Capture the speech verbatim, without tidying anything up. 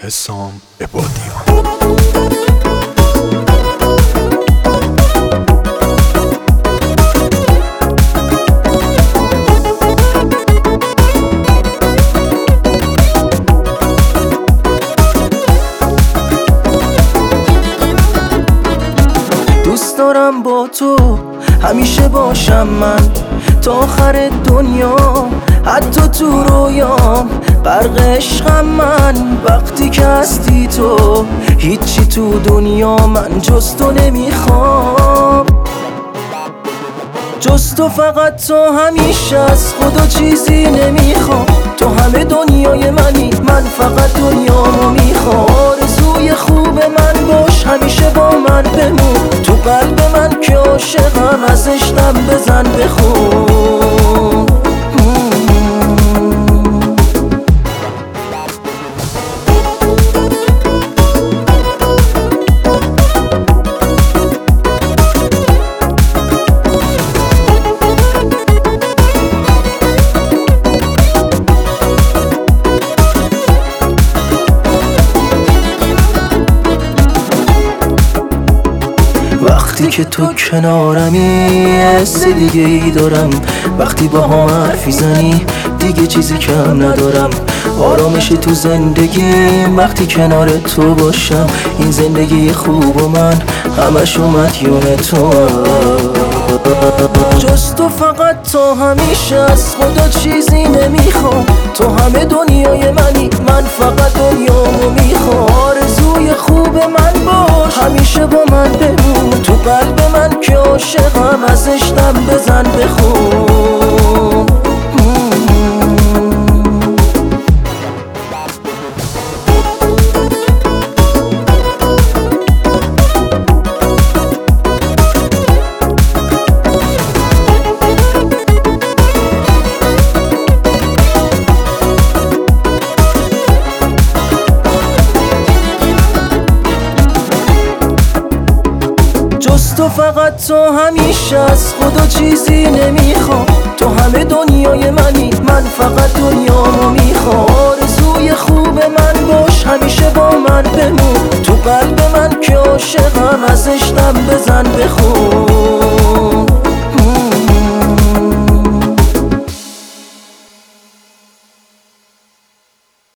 حسام عبادیان. دوست دارم با تو همیشه باشم من تا آخر دنیا، حتی تو رویام غرق عشقم من. وقتی که هستی تو هیچی تو دنیا من جز تو نمیخوام، جز تو، فقط تو. همیشه از خدا چیزی نمیخوام، تو همه دنیای منی، من فقط دنیامو میخوام. آرزوی خوب من باش، همیشه با من بمون تو قلب من که عاشقم، از عشقم بزن بخون. وقتی که تو کنارمی حس دیگه ای دارم، وقتی با هم حرفی زنی دیگه چیزی کم ندارم. آرامش تو زندگی وقتی کنار تو باشم، این زندگی خوب و من همش مدیون تو. جز تو، فقط تو، همیشه از خدا چیزی نمیخوام، تو همه دنیای منی، من فقط دنیامو میخوام. آرزوی خوب من باش، همیشه با من بمون تو قلب من که عاشقم، از عشقم بزن بخون. جز تو، فقط تو، همیشه از خدا چیزی نمیخوام، تو همه دنیای منی، من فقط دنیامو میخوام. آرزوی خوب من باش، همیشه با من بمون تو قلب من که عاشقم، از عشقم بزن بخون.